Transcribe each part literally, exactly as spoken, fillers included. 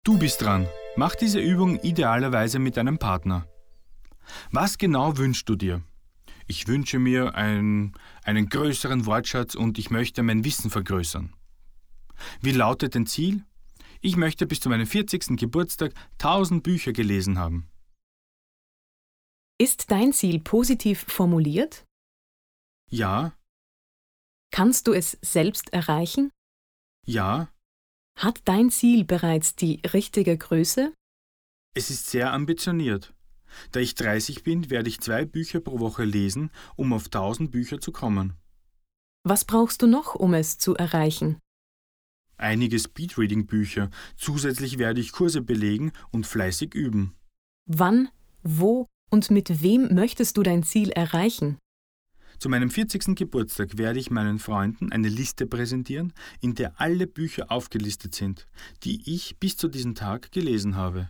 Du bist dran. Mach diese Übung idealerweise mit deinem Partner. Was genau wünschst du dir? Ich wünsche mir ein, einen größeren Wortschatz und ich möchte mein Wissen vergrößern. Wie lautet dein Ziel? Ich möchte bis zu meinem vierzigsten Geburtstag tausend Bücher gelesen haben. Ist dein Ziel positiv formuliert? Ja, Kannst du es selbst erreichen? ja, Hat dein Ziel bereits die richtige Größe? es ist sehr ambitioniert. Da ich dreißig bin, werde ich zwei Bücher pro Woche lesen, um auf tausend Bücher zu kommen. Was brauchst du noch, um es zu erreichen? Einige Speedreading-Bücher. Zusätzlich werde ich Kurse belegen und fleißig üben. Wann, wo und mit wem möchtest du dein Ziel erreichen? Zu meinem vierzigsten Geburtstag werde ich meinen Freunden eine Liste präsentieren, in der alle Bücher aufgelistet sind, die ich bis zu diesem Tag gelesen habe.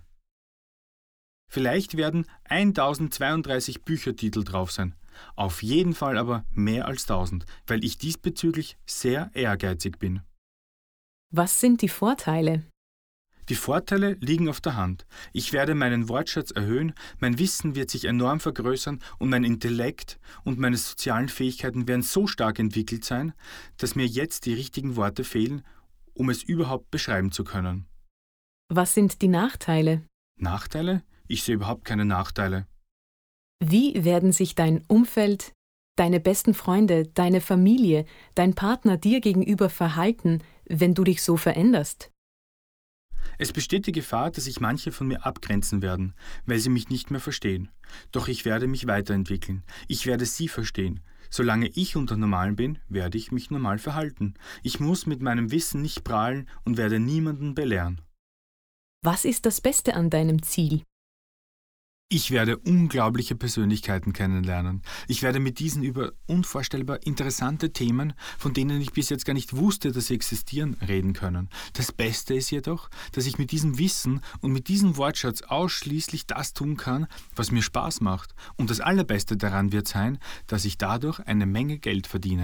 Vielleicht werden tausendzweiunddreißig Büchertitel drauf sein, auf jeden Fall aber mehr als tausend, weil ich diesbezüglich sehr ehrgeizig bin. Was sind die Vorteile? Die Vorteile liegen auf der Hand. Ich werde meinen Wortschatz erhöhen, mein Wissen wird sich enorm vergrößern und mein Intellekt und meine sozialen Fähigkeiten werden so stark entwickelt sein, dass mir jetzt die richtigen Worte fehlen, um es überhaupt beschreiben zu können. Was sind die Nachteile? Nachteile? Ich sehe überhaupt keine Nachteile. Wie werden sich dein Umfeld, deine besten Freunde, deine Familie, dein Partner dir gegenüber verhalten, wenn du dich so veränderst? Es besteht die Gefahr, dass sich manche von mir abgrenzen werden, weil sie mich nicht mehr verstehen. Doch ich werde mich weiterentwickeln. Ich werde sie verstehen. Solange ich unter Normalen bin, werde ich mich normal verhalten. Ich muss mit meinem Wissen nicht prahlen und werde niemanden belehren. Was ist das Beste an deinem Ziel? Ich werde unglaubliche Persönlichkeiten kennenlernen. Ich werde mit diesen über unvorstellbar interessante Themen, von denen ich bis jetzt gar nicht wusste, dass sie existieren, reden können. Das Beste ist jedoch, dass ich mit diesem Wissen und mit diesem Wortschatz ausschließlich das tun kann, was mir Spaß macht. Und das Allerbeste daran wird sein, dass ich dadurch eine Menge Geld verdiene.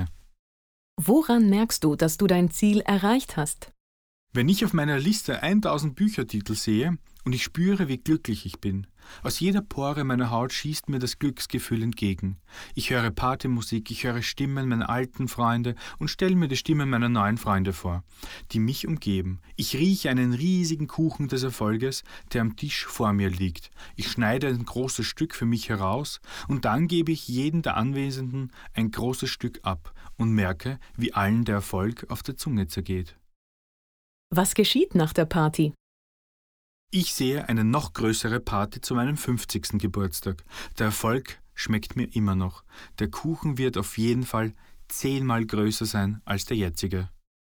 Woran merkst du, dass du dein Ziel erreicht hast? Wenn ich auf meiner Liste tausend Büchertitel sehe und ich spüre, wie glücklich ich bin. Aus jeder Pore meiner Haut schießt mir das Glücksgefühl entgegen. Ich höre Partymusik, ich höre Stimmen meiner alten Freunde und stelle mir die Stimmen meiner neuen Freunde vor, die mich umgeben. Ich rieche einen riesigen Kuchen des Erfolges, der am Tisch vor mir liegt. Ich schneide ein großes Stück für mich heraus und dann gebe ich jedem der Anwesenden ein großes Stück ab und merke, wie allen der Erfolg auf der Zunge zergeht. Was geschieht nach der Party? Ich sehe eine noch größere Party zu meinem fünfzigsten Geburtstag. Der Erfolg schmeckt mir immer noch. Der Kuchen wird auf jeden Fall zehnmal größer sein als der jetzige.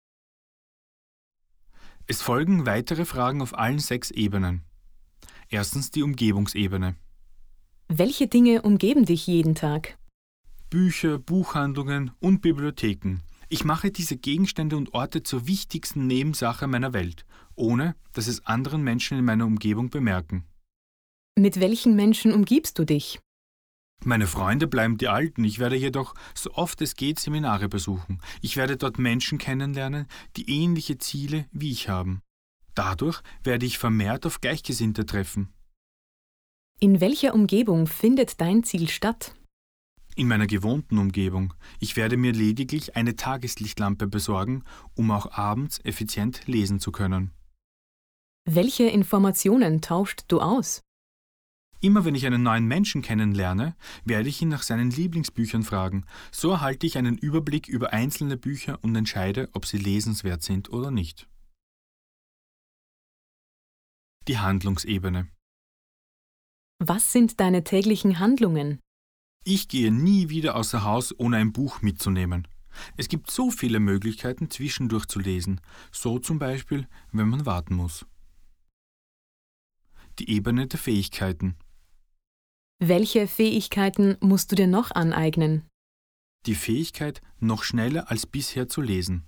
Es folgen weitere Fragen auf allen sechs Ebenen. Erstens die Umgebungsebene. Welche Dinge umgeben dich jeden Tag? Bücher, Buchhandlungen und Bibliotheken. Ich mache diese Gegenstände und Orte zur wichtigsten Nebensache meiner Welt, ohne dass es anderen Menschen in meiner Umgebung bemerken. Mit welchen Menschen umgibst du dich? Meine Freunde bleiben die Alten, ich werde jedoch so oft es geht Seminare besuchen. Ich werde dort Menschen kennenlernen, die ähnliche Ziele wie ich haben. Dadurch werde ich vermehrt auf Gleichgesinnte treffen. In welcher Umgebung findet dein Ziel statt? In meiner gewohnten Umgebung. Ich werde mir lediglich eine Tageslichtlampe besorgen, um auch abends effizient lesen zu können. Welche Informationen tauscht du aus? Immer wenn ich einen neuen Menschen kennenlerne, werde ich ihn nach seinen Lieblingsbüchern fragen. So erhalte ich einen Überblick über einzelne Bücher und entscheide, ob sie lesenswert sind oder nicht. Die Handlungsebene. Was sind deine täglichen Handlungen? Ich gehe nie wieder außer Haus, ohne ein Buch mitzunehmen. Es gibt so viele Möglichkeiten, zwischendurch zu lesen, so zum Beispiel, wenn man warten muss. Die Ebene der Fähigkeiten. Welche Fähigkeiten musst du dir noch aneignen? Die Fähigkeit, noch schneller als bisher zu lesen.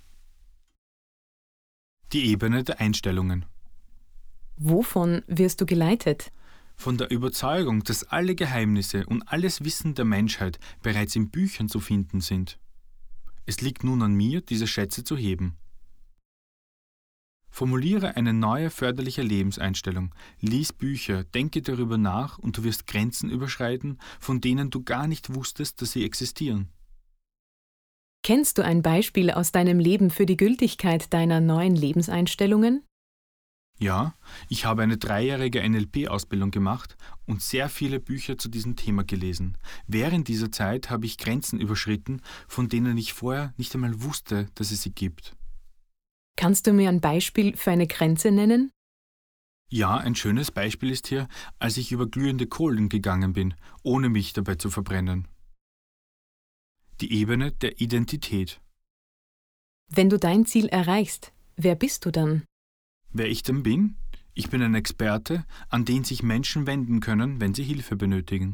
Die Ebene der Einstellungen. Wovon wirst du geleitet? Von der Überzeugung, dass alle Geheimnisse und alles Wissen der Menschheit bereits in Büchern zu finden sind. Es liegt nun an mir, diese Schätze zu heben. Formuliere eine neue förderliche Lebenseinstellung, lies Bücher, denke darüber nach und du wirst Grenzen überschreiten, von denen du gar nicht wusstest, dass sie existieren. Kennst du ein Beispiel aus deinem Leben für die Gültigkeit deiner neuen Lebenseinstellungen? Ja, ich habe eine dreijährige N L P-Ausbildung gemacht und sehr viele Bücher zu diesem Thema gelesen. Während dieser Zeit habe ich Grenzen überschritten, von denen ich vorher nicht einmal wusste, dass es sie gibt. Kannst du mir ein Beispiel für eine Grenze nennen? Ja, ein schönes Beispiel ist hier, als ich über glühende Kohlen gegangen bin, ohne mich dabei zu verbrennen. Die Ebene der Identität. Wenn du dein Ziel erreichst, wer bist du dann? Wer ich dann bin? Ich bin ein Experte, an den sich Menschen wenden können, wenn sie Hilfe benötigen.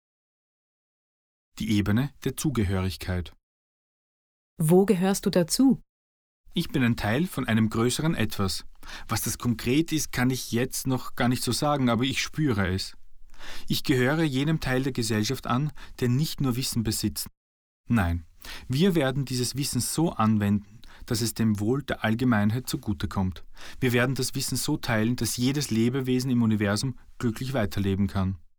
Die Ebene der Zugehörigkeit. Wo gehörst du dazu? Ich bin ein Teil von einem größeren Etwas. Was das konkret ist, kann ich jetzt noch gar nicht so sagen, aber ich spüre es. Ich gehöre jenem Teil der Gesellschaft an, der nicht nur Wissen besitzt. Nein, wir werden dieses Wissen so anwenden, dass es dem Wohl der Allgemeinheit zugutekommt. Wir werden das Wissen so teilen, dass jedes Lebewesen im Universum glücklich weiterleben kann.